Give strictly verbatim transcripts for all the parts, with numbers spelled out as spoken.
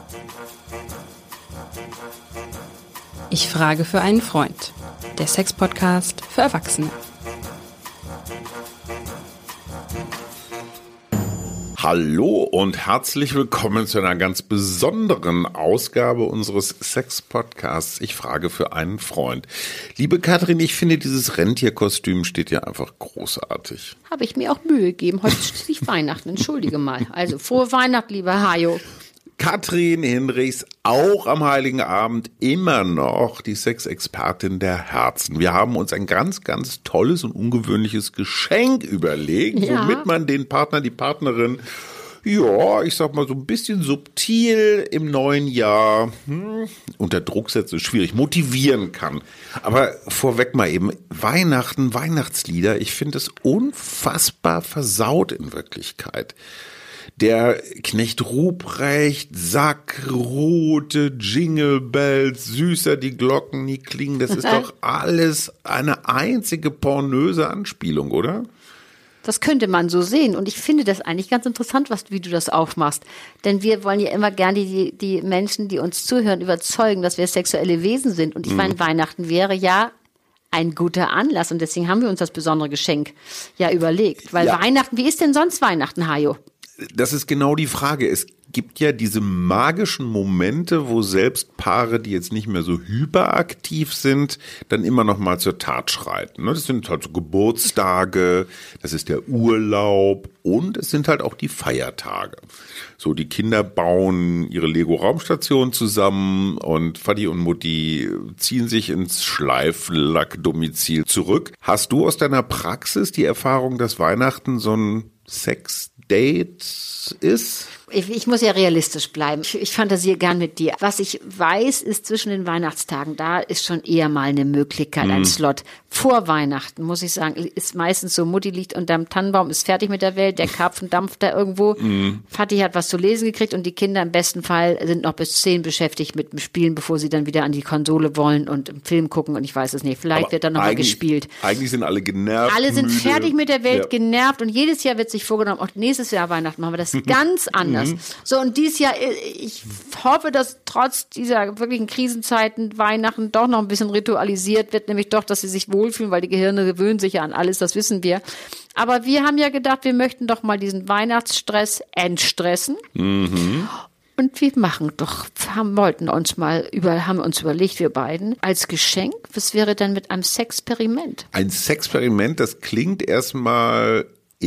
Ich frage für einen Freund. Der Sex-Podcast für Erwachsene. Hallo und herzlich willkommen zu einer ganz besonderen Ausgabe unseres Sex-Podcasts. Ich frage für einen Freund. Liebe Katrin, ich finde, dieses Rentierkostüm steht ja einfach großartig. Habe ich mir auch Mühe gegeben. Heute ist schließlich Weihnachten. Entschuldige mal. Also frohe Weihnacht, lieber Hajo. Katrin Hinrichs, auch am Heiligen Abend immer noch die Sexexpertin der Herzen. Wir haben uns ein ganz, ganz tolles und ungewöhnliches Geschenk überlegt, Ja. womit man den Partner, die Partnerin, ja, ich sag mal so ein bisschen subtil im neuen Jahr, hm, unter Druck setzen ist schwierig, motivieren kann. Aber vorweg mal eben, Weihnachten, Weihnachtslieder, ich finde es unfassbar versaut in Wirklichkeit. Der Knecht Ruprecht, Sackrote, Jingle Bells, süßer die Glocken nie klingen, das ist doch alles eine einzige pornöse Anspielung, oder? Das könnte man so sehen. Und ich finde das eigentlich ganz interessant, was, wie du das aufmachst. Denn wir wollen ja immer gerne die, die Menschen, die uns zuhören, überzeugen, dass wir sexuelle Wesen sind. Und ich meine, mhm. Weihnachten wäre ja ein guter Anlass. Und deswegen haben wir uns das besondere Geschenk ja überlegt. Weil ja. Weihnachten, wie ist denn sonst Weihnachten, Hajo? Das ist genau die Frage. Es gibt ja diese magischen Momente, wo selbst Paare, die jetzt nicht mehr so hyperaktiv sind, dann immer noch mal zur Tat schreiten. Das sind halt so Geburtstage, das ist der Urlaub und es sind halt auch die Feiertage. So, die Kinder bauen ihre Lego-Raumstation zusammen und Vati und Mutti ziehen sich ins Schleiflack-Domizil zurück. Hast du aus deiner Praxis die Erfahrung, dass Weihnachten so ein Sex-Date ist? Ich, ich muss ja realistisch bleiben. Ich, ich fantasiere gern mit dir. Was ich weiß, ist zwischen den Weihnachtstagen, da ist schon eher mal eine Möglichkeit, mm. ein Slot. Vor Weihnachten, muss ich sagen, ist meistens so, Mutti liegt unterm Tannenbaum, ist fertig mit der Welt, der Karpfen dampft da irgendwo. Mm. Vati hat was zu lesen gekriegt und die Kinder im besten Fall sind noch bis zehn beschäftigt mit dem Spielen, bevor sie dann wieder an die Konsole wollen und einen Film gucken und ich weiß es nicht. Vielleicht Aber wird dann noch mal gespielt. Eigentlich sind alle genervt. Alle sind müde. fertig mit der Welt, ja. genervt und jedes Jahr wird sich vorgenommen, auch nächstes Jahr Weihnachten machen wir das ganz anders. So, und dieses Jahr, ich hoffe, dass trotz dieser wirklichen Krisenzeiten Weihnachten doch noch ein bisschen ritualisiert wird, nämlich doch, dass sie sich wohlfühlen, weil die Gehirne gewöhnen sich ja an alles, das wissen wir. Aber wir haben ja gedacht, wir möchten doch mal diesen Weihnachtsstress entstressen. Mhm. Und wir machen doch, haben, wollten uns mal über, haben uns überlegt, wir beiden, als Geschenk, was wäre denn mit einem Sexperiment? Ein Sexperiment, das klingt erstmal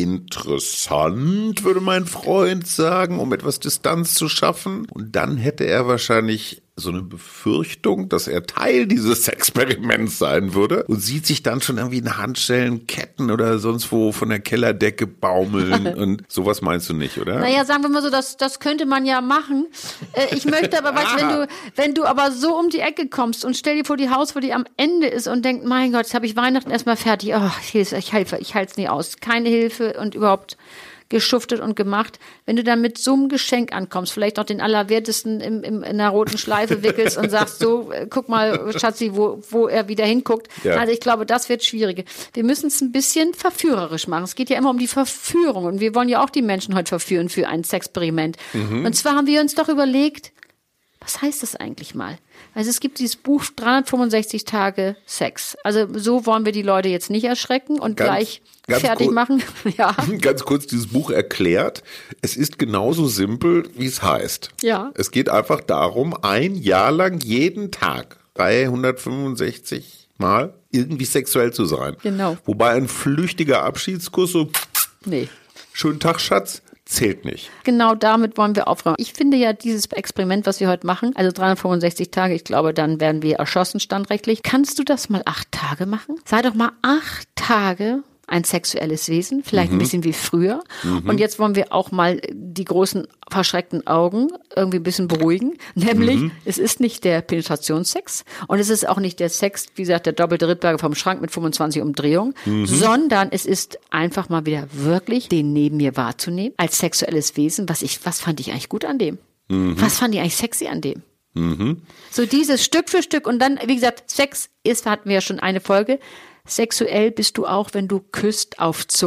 interessant, würde mein Freund sagen, um etwas Distanz zu schaffen. Und dann hätte er wahrscheinlich so eine Befürchtung, dass er Teil dieses Experiments sein würde und sieht sich dann schon irgendwie in Handschellen, Ketten oder sonst wo von der Kellerdecke baumeln und sowas meinst du nicht, oder? Naja, sagen wir mal so, das, das könnte man ja machen. Äh, ich möchte aber, weißt, wenn du, wenn du aber so um die Ecke kommst und stell dir vor die Hausfrau, die am Ende ist und denkt, mein Gott, jetzt habe ich Weihnachten erstmal fertig, oh, ich, ich helfe, ich halte es nie aus, keine Hilfe und überhaupt geschuftet und gemacht. Wenn du dann mit so einem Geschenk ankommst, vielleicht noch den Allerwertesten im, im, in einer roten Schleife wickelst und sagst so, äh, guck mal, Schatzi, wo, wo er wieder hinguckt. Ja. Also ich glaube, das wird schwierig. Wir müssen es ein bisschen verführerisch machen. Es geht ja immer um die Verführung und wir wollen ja auch die Menschen heute verführen für ein Sexperiment. Mhm. Und zwar haben wir uns doch überlegt, was heißt das eigentlich mal? Also es gibt dieses Buch dreihundertfünfundsechzig Tage Sex. Also so wollen wir die Leute jetzt nicht erschrecken und ganz, gleich ganz fertig kur- machen. Ja. Ganz kurz dieses Buch erklärt. Es ist genauso simpel, wie es heißt. Ja. Es geht einfach darum, ein Jahr lang jeden Tag dreihundertfünfundsechzig Mal irgendwie sexuell zu sein. Genau. Wobei ein flüchtiger Abschiedskuss so nee. Schönen Tag, Schatz. Zählt nicht. Genau damit wollen wir aufräumen. Ich finde ja dieses Experiment, was wir heute machen, also dreihundertfünfundsechzig Tage, ich glaube, dann werden wir erschossen standrechtlich. Kannst du das mal acht Tage machen? Sei doch mal acht Tage ein sexuelles Wesen, vielleicht mhm. ein bisschen wie früher. Mhm. Und jetzt wollen wir auch mal die großen verschreckten Augen irgendwie ein bisschen beruhigen. Nämlich, mhm. es ist nicht der Penetrationssex und es ist auch nicht der Sex, wie gesagt, der doppelte Rittberger vom Schrank mit fünfundzwanzig Umdrehungen, mhm. sondern es ist einfach mal wieder wirklich, den neben mir wahrzunehmen als sexuelles Wesen. Was ich, was fand ich eigentlich gut an dem? Mhm. Was fand ich eigentlich sexy an dem? Mhm. So dieses Stück für Stück und dann, wie gesagt, Sex ist, hatten wir ja schon eine Folge. Sexuell bist du auch, wenn du küsst auf Zunge.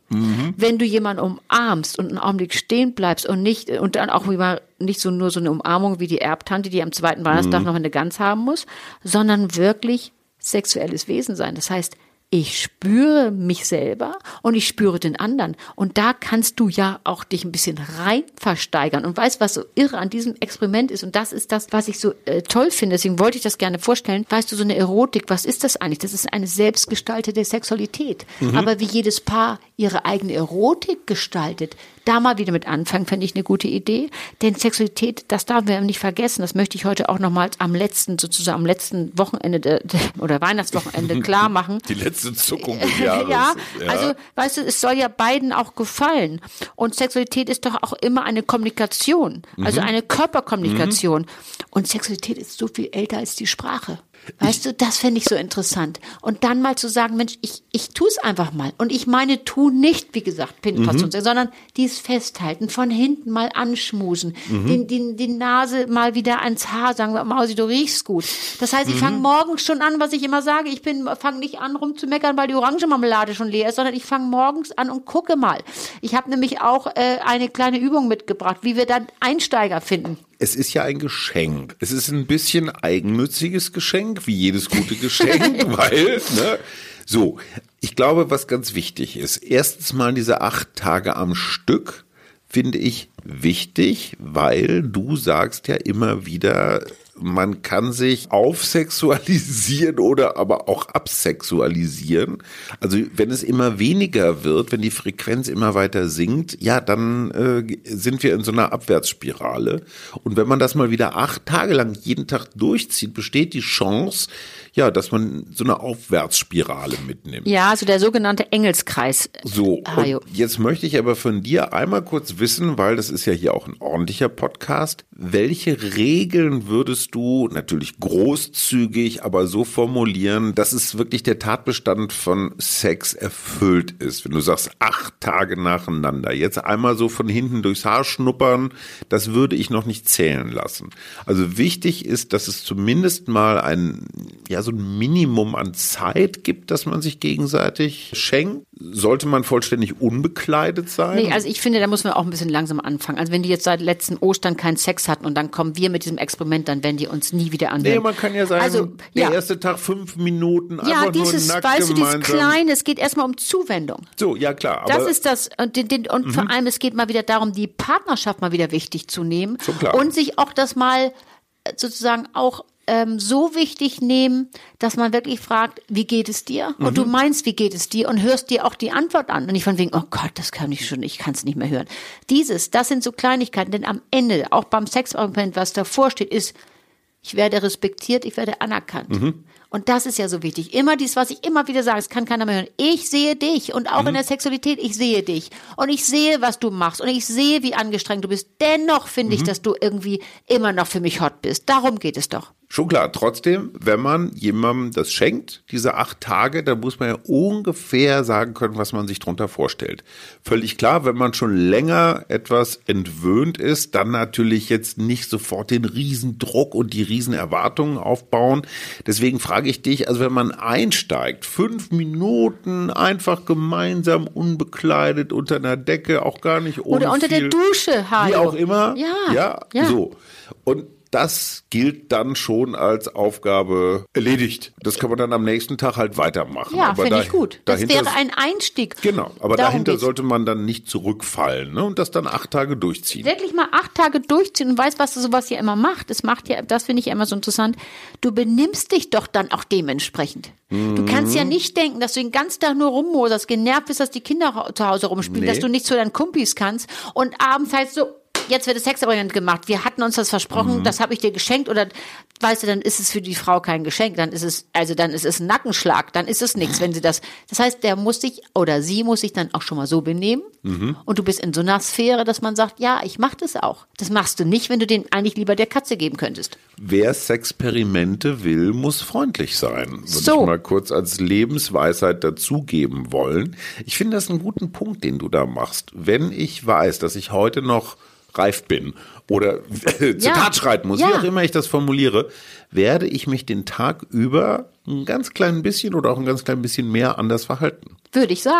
Mhm. Wenn du jemanden umarmst und einen Augenblick stehen bleibst und nicht, und dann auch immer nicht so nur so eine Umarmung wie die Erbtante, die am zweiten Weihnachtstag mhm. noch eine Gans haben muss, sondern wirklich sexuelles Wesen sein. Das heißt, ich spüre mich selber und ich spüre den anderen. Und da kannst du ja auch dich ein bisschen rein versteigern. Und weißt, was so irre an diesem Experiment ist? Und das ist das, was ich so äh, toll finde. Deswegen wollte ich das gerne vorstellen. Weißt du, so eine Erotik, was ist das eigentlich? Das ist eine selbstgestaltete Sexualität. Mhm. Aber wie jedes Paar ihre eigene Erotik gestaltet, da mal wieder mit anfangen, fände ich eine gute Idee. Denn Sexualität, das darf wir nicht vergessen. Das möchte ich heute auch nochmals am letzten, sozusagen am letzten Wochenende de, de, oder Weihnachtswochenende klar machen. Die letzte Zuckung des Jahres. ja, ja, also weißt du, es soll ja beiden auch gefallen. Und Sexualität ist doch auch immer eine Kommunikation, also mhm. eine Körperkommunikation. Mhm. Und Sexualität ist so viel älter als die Sprache. Weißt du, das fände ich so interessant. Und dann mal zu sagen, Mensch, ich, ich tue es einfach mal. Und ich meine, tu nicht, wie gesagt, Penetration, mhm. sondern dies festhalten, von hinten mal anschmusen, mhm. den, den, die Nase mal wieder ans Haar sagen, Mausi, du riechst gut. Das heißt, ich mhm. fange morgens schon an, was ich immer sage, ich bin, fange nicht an rumzumeckern, weil die Orangenmarmelade schon leer ist, sondern ich fange morgens an und gucke mal. Ich habe nämlich auch äh, eine kleine Übung mitgebracht, wie wir dann Einsteiger finden. Es ist ja ein Geschenk. Es ist ein bisschen eigennütziges Geschenk, wie jedes gute Geschenk, weil, ne, so, ich glaube, was ganz wichtig ist, erstens mal diese acht Tage am Stück finde ich wichtig, weil du sagst ja immer wieder, man kann sich aufsexualisieren oder aber auch absexualisieren. Also wenn es immer weniger wird, wenn die Frequenz immer weiter sinkt, ja, dann äh, sind wir in so einer Abwärtsspirale. Und wenn man das mal wieder acht Tage lang jeden Tag durchzieht, besteht die Chance, ja, dass man so eine Aufwärtsspirale mitnimmt. Ja, also der sogenannte Engelskreis. So, und jetzt möchte ich aber von dir einmal kurz wissen, weil das ist ja hier auch ein ordentlicher Podcast, welche Regeln würdest du natürlich großzügig, aber so formulieren, dass es wirklich der Tatbestand von Sex erfüllt ist? Wenn du sagst, acht Tage nacheinander, jetzt einmal so von hinten durchs Haar schnuppern, das würde ich noch nicht zählen lassen. Also wichtig ist, dass es zumindest mal ein, ja, so ein Minimum an Zeit gibt, dass man sich gegenseitig schenkt. Sollte man vollständig unbekleidet sein? Nee, also ich finde, da muss man auch ein bisschen langsam anfangen. Also wenn die jetzt seit letzten Ostern keinen Sex hatten und dann kommen wir mit diesem Experiment, dann werden die uns nie wieder anhören. Nee, man kann ja sagen, also, der ja. erste Tag fünf Minuten, einfach ja, dieses, nur nackt weißt du, dieses gemeinsam. Kleine, es geht erstmal um Zuwendung. So, ja klar. Aber das ist das, und, den, den, und mhm. vor allem, es geht mal wieder darum, die Partnerschaft mal wieder wichtig zu nehmen. So klar. Und sich auch das mal sozusagen auch ähm, so wichtig nehmen, dass man wirklich fragt, wie geht es dir? Und mhm. du meinst, wie geht es dir? Und hörst dir auch die Antwort an. Und nicht von wegen, oh Gott, das kann ich schon, ich kann es nicht mehr hören. Dieses, das sind so Kleinigkeiten, denn am Ende, auch beim Sexexperiment, was davor steht, ist, ich werde respektiert, ich werde anerkannt. Mhm. Und das ist ja so wichtig. Immer dies, was ich immer wieder sage, es kann keiner mehr hören. Ich sehe dich und auch mhm. in der Sexualität, ich sehe dich. Und ich sehe, was du machst und ich sehe, wie angestrengt du bist. Dennoch finde mhm. ich, dass du irgendwie immer noch für mich hot bist. Darum geht es doch. Schon klar, trotzdem, wenn man jemandem das schenkt, diese acht Tage, dann muss man ja ungefähr sagen können, was man sich drunter vorstellt. Völlig klar, wenn man schon länger etwas entwöhnt ist, dann natürlich jetzt nicht sofort den Riesendruck und die Riesenerwartungen aufbauen. Deswegen frage ich dich, also wenn man einsteigt, fünf Minuten einfach gemeinsam unbekleidet unter einer Decke, auch gar nicht ohne Oder unter viel, der Dusche, Hajo. Wie auch immer. Ja, ja, ja. so. Und das gilt dann schon als Aufgabe erledigt. Das kann man dann am nächsten Tag halt weitermachen. Ja, finde ich gut. Das dahinter, wäre ein Einstieg. Genau, aber Darum dahinter geht's. sollte man dann nicht zurückfallen, ne? Und das dann acht Tage durchziehen. Wirklich mal acht Tage durchziehen und weißt, was du sowas ja immer macht. Das macht ja, das finde ich ja immer so interessant. Du benimmst dich doch dann auch dementsprechend. Mhm. Du kannst ja nicht denken, dass du den ganzen Tag nur rummoserst, genervt bist, dass die Kinder zu Hause rumspielen, Nee. dass du nicht zu deinen Kumpis kannst und abends heißt so, jetzt wird das Sexexperiment gemacht. Wir hatten uns das versprochen, mhm. das habe ich dir geschenkt oder weißt du, dann ist es für die Frau kein Geschenk, dann ist es also dann ist es ein Nackenschlag, dann ist es nichts, wenn sie das. Das heißt, der muss sich oder sie muss sich dann auch schon mal so benehmen mhm. und du bist in so einer Sphäre, dass man sagt, ja, ich mach das auch. Das machst du nicht, wenn du den eigentlich lieber der Katze geben könntest. Wer Sexperimente will, muss freundlich sein. Würde So. ich mal kurz als Lebensweisheit dazugeben wollen. Ich finde das einen guten Punkt, den du da machst. Wenn ich weiß, dass ich heute noch reif bin oder zur Ja. Tat schreiten muss, Ja. wie auch immer ich das formuliere, werde ich mich den Tag über ein ganz klein bisschen oder auch ein ganz klein bisschen mehr anders verhalten. Würde ich sagen.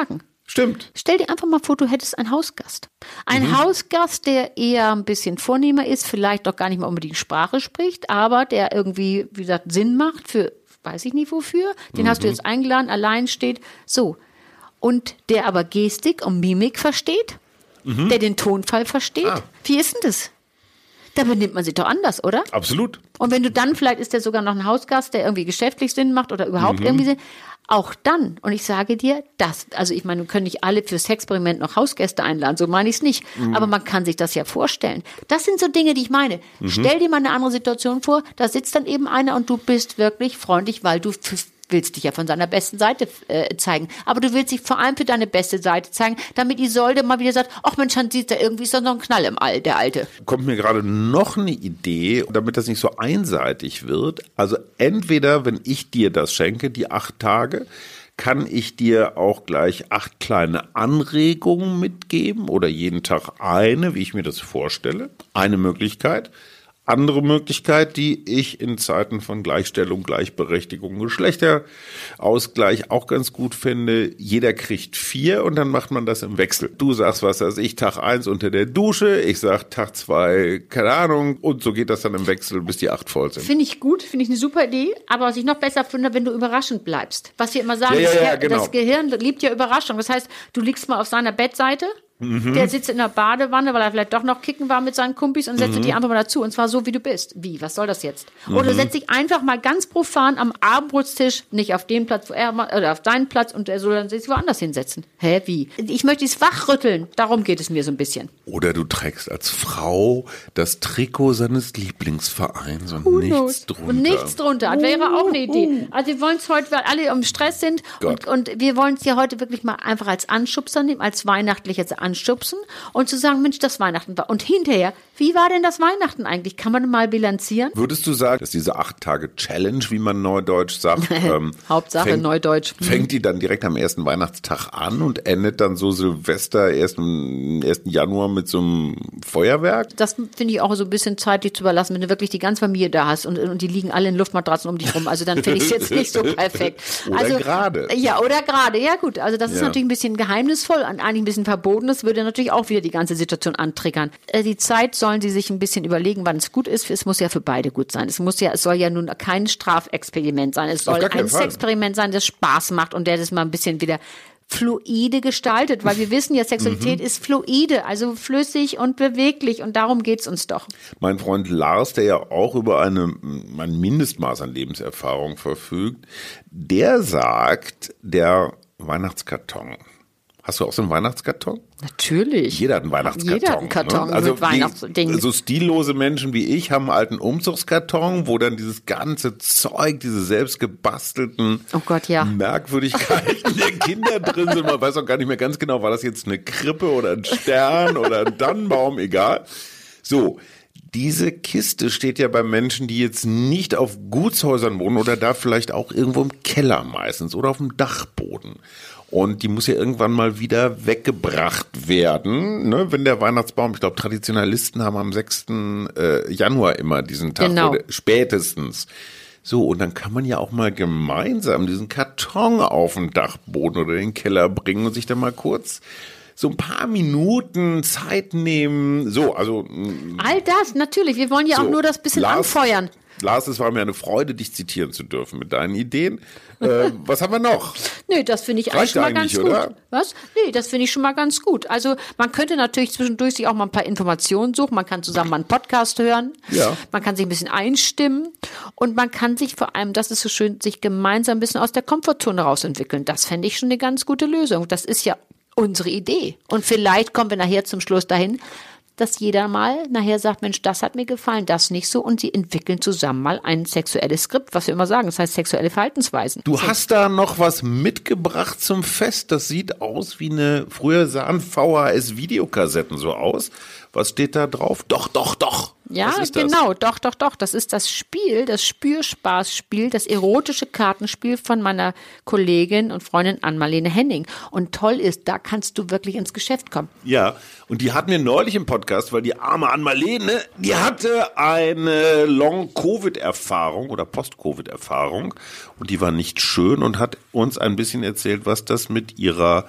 Stimmt. Stell dir einfach mal vor, du hättest einen Hausgast. Ein mhm. Hausgast, der eher ein bisschen vornehmer ist, vielleicht doch gar nicht mal unbedingt Sprache spricht, aber der irgendwie, wie gesagt, Sinn macht für, weiß ich nicht wofür. Den mhm. hast du jetzt eingeladen, allein steht. So. Und der aber Gestik und Mimik versteht, mhm. der den Tonfall versteht. Ah. Wie ist denn das? Da benimmt man sich doch anders, oder? Absolut. Und wenn du dann, vielleicht ist der sogar noch ein Hausgast, der irgendwie geschäftlich Sinn macht oder überhaupt mhm. irgendwie Sinn, auch dann, und ich sage dir, das, also ich meine, wir können nicht alle fürs Experiment noch Hausgäste einladen, so meine ich es nicht, mhm. aber man kann sich das ja vorstellen. Das sind so Dinge, die ich meine. Mhm. Stell dir mal eine andere Situation vor, da sitzt dann eben einer und du bist wirklich freundlich, weil du f- willst dich ja von seiner besten Seite äh, zeigen. Aber du willst dich vor allem für deine beste Seite zeigen, damit Isolde mal wieder sagt, ach Mensch, dann sieht da irgendwie ist doch noch ein Knall im All, der Alte. Kommt mir gerade noch eine Idee, damit das nicht so einseitig wird. Also entweder, wenn ich dir das schenke, die acht Tage, kann ich dir auch gleich acht kleine Anregungen mitgeben oder jeden Tag eine, wie ich mir das vorstelle. Eine Möglichkeit. Andere Möglichkeit, die ich in Zeiten von Gleichstellung, Gleichberechtigung, Geschlechterausgleich auch ganz gut finde. Jeder kriegt vier und dann macht man das im Wechsel. Du sagst, was weiß ich, Tag eins unter der Dusche, ich sag Tag zwei, keine Ahnung, und so geht das dann im Wechsel, bis die acht voll sind. Finde ich gut, finde ich eine super Idee, aber was ich noch besser finde, wenn du überraschend bleibst. Was wir immer sagen, ja, ja, das, ja, genau. das Gehirn liebt ja Überraschung. Das heißt, du liegst mal auf seiner Bettseite, Mhm. der sitzt in der Badewanne, weil er vielleicht doch noch kicken war mit seinen Kumpis und setzt mhm. die einfach mal dazu. Und zwar so, wie du bist. Wie? Was soll das jetzt? Mhm. Oder setz dich einfach mal ganz profan am Abendbrotstisch, nicht auf den Platz, wo er mal, oder auf deinen Platz und er soll dann sich woanders hinsetzen. Hä? Wie? Ich möchte es wachrütteln. Darum geht es mir so ein bisschen. Oder du trägst als Frau das Trikot seines Lieblingsvereins und Who nichts knows? drunter. Und nichts drunter. Das wäre auch eine Idee. Also wir wollen es heute, weil alle im Stress sind und, und wir wollen es ja heute wirklich mal einfach als Anschubser nehmen, als weihnachtliches Anschubsen und zu sagen, Mensch, das Weihnachten war. Und hinterher, wie war denn das Weihnachten eigentlich? Kann man mal bilanzieren? Würdest du sagen, dass diese acht Tage Challenge, wie man neudeutsch sagt, ähm, Hauptsache fängt, neudeutsch. Fängt die dann direkt am ersten Weihnachtstag an und endet dann so Silvester erst am ersten Januar mit so einem Feuerwerk? Das finde ich auch so ein bisschen zeitlich zu überlassen, wenn du wirklich die ganze Familie da hast und, und die liegen alle in Luftmatratzen um dich rum. Also dann finde ich es jetzt nicht so perfekt. Oder also, gerade. Ja, oder gerade. Ja gut, also das ist ja. natürlich ein bisschen geheimnisvoll und eigentlich ein bisschen verboten. Das würde natürlich auch wieder die ganze Situation antriggern. Die Zeit sollen sie sich ein bisschen überlegen, wann es gut ist. Es muss ja für beide gut sein. Es muss ja, es soll ja nun kein Strafexperiment sein. Es soll ein Sexperiment sein, das Spaß macht und der das mal ein bisschen wieder fluide gestaltet, weil wir wissen ja, Sexualität mhm. ist fluide, also flüssig und beweglich und darum geht's uns doch. Mein Freund Lars, der ja auch über eine, ein Mindestmaß an Lebenserfahrung verfügt, der sagt, der Weihnachtskarton. Hast du auch so einen Weihnachtskarton? Natürlich. Jeder hat einen Weihnachtskarton. Jeder hat einen Karton ne? Also mit Weihnachtsdingen. So stillose Menschen wie ich haben einen alten Umzugskarton, wo dann dieses ganze Zeug, diese selbst gebastelten oh Gott, ja. Merkwürdigkeiten der Kinder drin sind. Man weiß auch gar nicht mehr ganz genau, war das jetzt eine Krippe oder ein Stern oder ein Tannenbaum, egal. So. Diese Kiste steht ja bei Menschen, die jetzt nicht auf Gutshäusern wohnen oder da vielleicht auch irgendwo im Keller meistens oder auf dem Dachboden. Und die muss ja irgendwann mal wieder weggebracht werden, ne? Wenn der Weihnachtsbaum, ich glaube Traditionalisten haben am sechsten Januar immer diesen Tag, genau. oder spätestens. So, und dann kann man ja auch mal gemeinsam diesen Karton auf den Dachboden oder den Keller bringen und sich dann mal kurz so ein paar Minuten Zeit nehmen. So, also all das, natürlich. Wir wollen ja so, auch nur das bisschen Lars, anfeuern. Lars, es war mir eine Freude, dich zitieren zu dürfen mit deinen Ideen. Äh, was haben wir noch? Nö, das finde ich eigentlich schon mal ganz gut. Oder? Was? Nee, das finde ich schon mal ganz gut. Also man könnte natürlich zwischendurch sich auch mal ein paar Informationen suchen. Man kann zusammen mal einen Podcast hören. Ja. Man kann sich ein bisschen einstimmen. Und man kann sich vor allem, das ist so schön, sich gemeinsam ein bisschen aus der Komfortzone rausentwickeln. Das fände ich schon eine ganz gute Lösung. Das ist ja unsere Idee. Und vielleicht kommen wir nachher zum Schluss dahin, dass jeder mal nachher sagt, Mensch, das hat mir gefallen, das nicht so. Und sie entwickeln zusammen mal ein sexuelles Skript, was wir immer sagen. Das heißt sexuelle Verhaltensweisen. Du so. hast da noch was mitgebracht zum Fest. Das sieht aus wie eine, früher sahen V H S-Videokassetten so aus. Was steht da drauf? Doch, doch, doch. Ja, genau, doch, doch, doch. Das ist das Spiel, das Spürspaßspiel, das erotische Kartenspiel von meiner Kollegin und Freundin Ann-Marlene Henning. Und toll ist, da kannst du wirklich ins Geschäft kommen. Ja, und die hatten wir neulich im Podcast, weil die arme Ann-Marlene, die hatte eine Long-Covid-Erfahrung oder Post-Covid-Erfahrung und die war nicht schön und hat uns ein bisschen erzählt, was das mit ihrer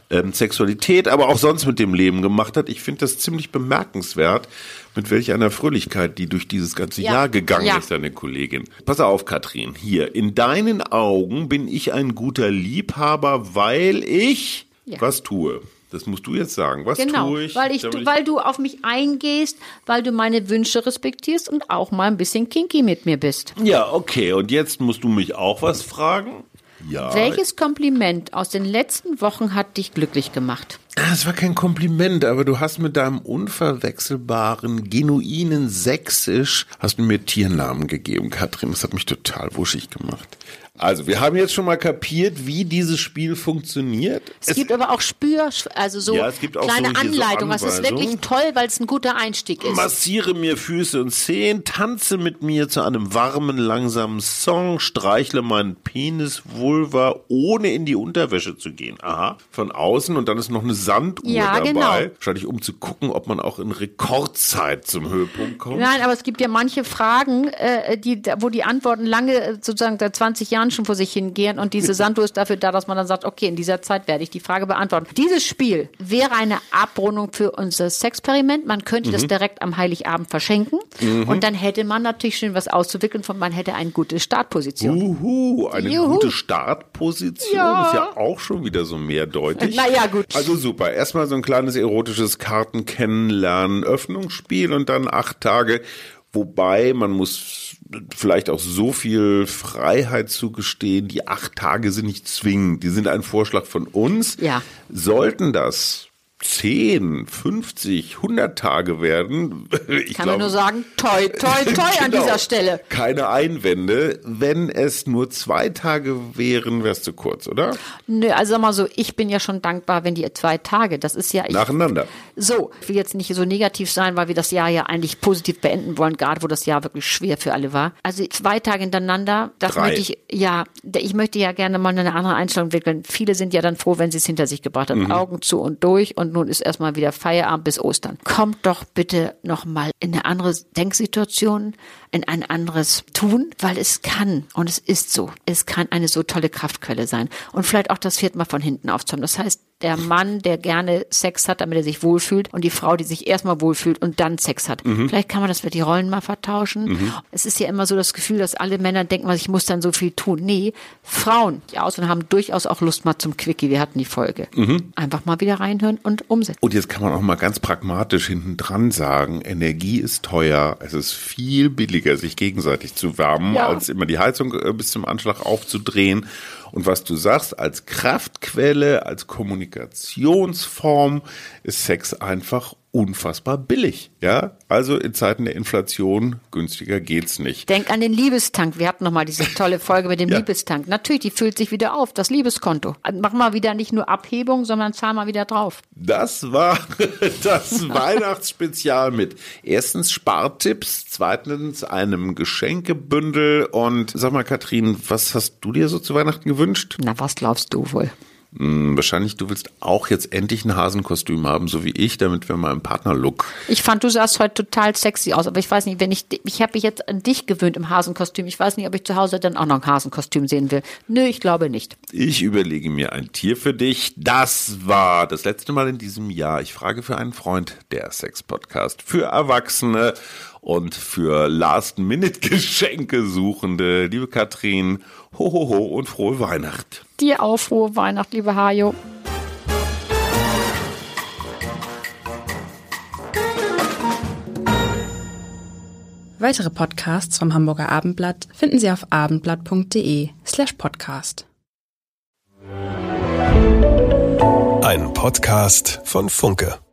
ähm, Sexualität, aber auch sonst mit dem Leben gemacht hat. Ich finde das ziemlich bemerkenswert, mit welch einer Fröhlichkeit die durch dieses ganze Ja. Jahr gegangen Ja. ist, deine Kollegin. Pass auf, Katrin, hier, in deinen Augen bin ich ein guter Liebhaber, weil ich Ja. was tue. Das musst du jetzt sagen. Was Genau, tue ich? weil, ich, damit du, weil du auf mich eingehst, weil du meine Wünsche respektierst und auch mal ein bisschen kinky mit mir bist. Ja, okay. Und jetzt musst du mich auch was fragen? Ja. Welches Kompliment aus den letzten Wochen hat dich glücklich gemacht? Das war kein Kompliment, aber du hast mit deinem unverwechselbaren, genuinen Sächsisch, hast du mir Tiernamen gegeben, Katrin. Das hat mich total wuschig gemacht. Also, wir haben jetzt schon mal kapiert, wie dieses Spiel funktioniert. Es, gibt aber auch Spür, also so Ja, es gibt auch kleine so hier so Anleitungen. Das ist Anweisungen. wirklich toll, weil es ein guter Einstieg ist. Massiere mir Füße und Zehen, tanze mit mir zu einem warmen, langsamen Song, streichle meinen Penis, Vulva, ohne in die Unterwäsche zu gehen. Aha, von außen und dann ist noch eine Sanduhr Ja, dabei. genau. Wahrscheinlich um zu gucken, ob man auch in Rekordzeit zum Höhepunkt kommt. Nein, aber es gibt ja manche Fragen, äh, die, wo die Antworten lange, äh, sozusagen seit zwanzig Jahren schon vor sich hingehen und diese Sanduhr ist dafür da, dass man dann sagt, okay, in dieser Zeit werde ich die Frage beantworten. Dieses Spiel wäre eine Abrundung für unser Sexperiment. Man könnte Mhm. das direkt am Heiligabend verschenken und dann hätte man natürlich schön was auszuwickeln von man hätte eine gute Startposition. Uhu, eine Juhu. gute Startposition Ja. ist ja auch schon wieder so mehrdeutig. Na ja, gut. Also super. Erstmal so ein kleines erotisches Karten-Kennenlernen, Öffnungsspiel und dann acht Tage. Wobei man muss vielleicht auch so viel Freiheit zugestehen. Die acht Tage sind nicht zwingend. Die sind ein Vorschlag von uns. Ja. Sollten das zehn, fünfzig, hundert Tage werden. Ich Kann glaube, man nur sagen, toi, toi, toi an Genau. dieser Stelle. Keine Einwände. Wenn es nur zwei Tage wären, wär's zu kurz, oder? Nö, also sag mal so, ich bin ja schon dankbar, wenn die zwei Tage, das ist ja, ich, Nacheinander. so, ich will jetzt nicht so negativ sein, weil wir das Jahr ja eigentlich positiv beenden wollen, gerade wo das Jahr wirklich schwer für alle war. Also zwei Tage hintereinander, das Drei. möchte ich, ja, ich möchte ja gerne mal eine andere Einstellung entwickeln. Viele sind ja dann froh, wenn sie es hinter sich gebracht haben. Mhm. Augen zu und durch und nun ist erstmal wieder Feierabend bis Ostern. Kommt doch bitte nochmal in eine andere Denksituation, in ein anderes Tun, weil es kann, und es ist so, es kann eine so tolle Kraftquelle sein. Und vielleicht auch das vierte Mal von hinten aufzuhaben. Das heißt, der Mann, der gerne Sex hat, damit er sich wohlfühlt, und die Frau, die sich erstmal wohlfühlt und dann Sex hat. Mhm. Vielleicht kann man das mit die Rollen mal vertauschen. Mhm. Es ist ja immer so das Gefühl, dass alle Männer denken, ich muss dann so viel tun. Nee, Frauen, die aus und haben durchaus auch Lust mal zum Quickie. Wir hatten die Folge. Mhm. Einfach mal wieder reinhören und umsetzen. Und jetzt kann man auch mal ganz pragmatisch hinten dran sagen, Energie ist teuer, es ist viel billiger, sich gegenseitig zu wärmen, Ja. als immer die Heizung äh, bis zum Anschlag aufzudrehen. Und was du sagst, als Kraftquelle, als Kommunikationsform ist Sex einfach unfassbar billig. Ja, also in Zeiten der Inflation günstiger geht's nicht. Denk an den Liebestank. Wir hatten nochmal diese tolle Folge mit dem Ja. Liebestank. Natürlich, die füllt sich wieder auf, das Liebeskonto. Mach mal wieder nicht nur Abhebung, sondern zahl mal wieder drauf. Das war das Weihnachtsspezial mit erstens Spartipps, zweitens einem Geschenkebündel und sag mal, Katrin, was hast du dir so zu Weihnachten gewünscht? Na, was glaubst du wohl? Hm, wahrscheinlich, du willst auch jetzt endlich ein Hasenkostüm haben, so wie ich, damit wir mal im Partnerlook. Ich fand, du sahst heute total sexy aus, aber ich weiß nicht, wenn ich, ich habe mich jetzt an dich gewöhnt im Hasenkostüm. Ich weiß nicht, ob ich zu Hause dann auch noch ein Hasenkostüm sehen will. Nö, ich glaube nicht. Ich überlege mir ein Tier für dich. Das war das letzte Mal in diesem Jahr. Ich frage für einen Freund, der Sex-Podcast. Für Erwachsene und für Last-Minute-Geschenke suchende. Liebe Katrin, ho, ho, ho und frohe Weihnacht. Dir auch frohe Weihnacht, liebe Hajo. Weitere Podcasts vom Hamburger Abendblatt finden Sie auf abendblatt.de slash podcast. Ein Podcast von Funke.